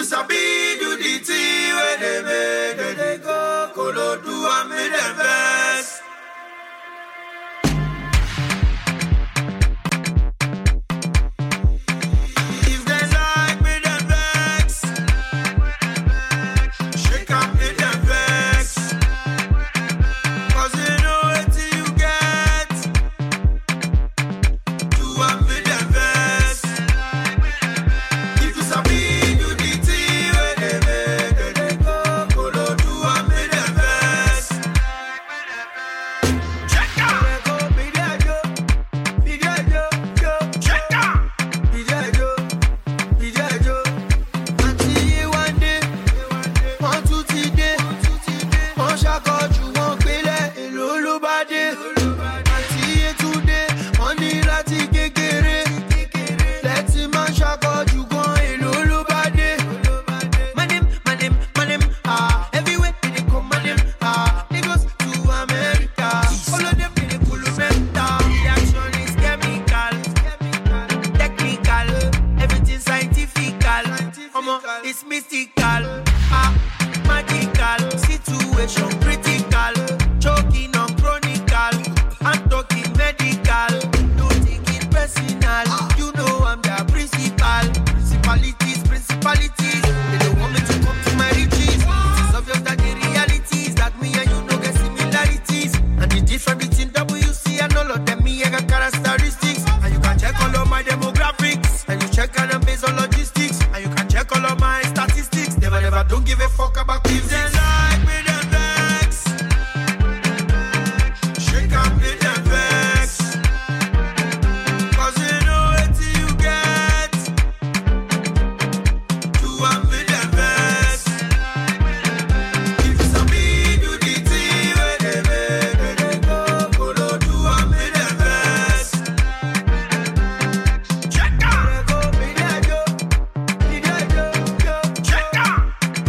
sabi do the thing where they make they go, Kolo do and make them best. If they like me, them vex. Shake and make them vex. Cause they know what you get. Do and make them vex. If you sabi do the thing where they make they go, Kolo do and make them vex. Check out. Check out. It's mystical, magical, situation critical, choking on chronical, I'm talking medical, don't take it personal, you know I'm the principalities, they don't want me to come to my riches, it is obvious that the reality is that me and you know get similarities, and the difference between WC and all of them, me I got characteristics, and you can check all of my demographics, and you check and I'm based on logistics, and you can check all of my statistics. Never, don't give a fuck about if they like me, them vex. Shake and make them vex. Cause they know what you get. Do and make them vex. If you sabi do the thing where they make they go, Kolo do and make them vex. Check out. Check out.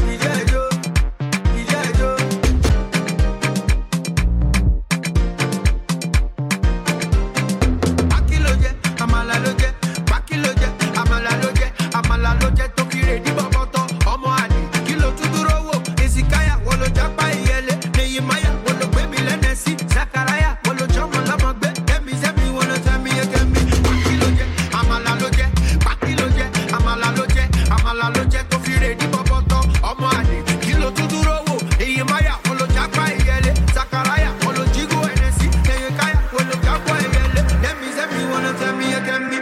Amala loje to kire di boboto ọmọ àlè kí ló tún dúró wò Ezekiah wọ́n ló jápá ìyẹlẹ Nehemiah wọ́n ló gbé mi lẹ́nẹ̀sí Zachariah wọ́n ló jọmọ lọ́mọ gbé tẹ́mi wọ́n ló tẹ́mi yẹ́kẹ́mi pákí ló jẹ́ amala ló jẹ́ pákí ló jẹ́ amala ló jẹ́ tó fi rè di boboto ọmọ àlè kí ló tún dúró wò Nehemiah wọ́n ló jápá ìyẹlẹ Zachariah wọ́n ló jígó ẹnẹsí Ezekiah wọ́n ló jápá ìyẹlẹ tẹ́mi wọ́n ló tẹ́mi yẹ́kẹ́mi.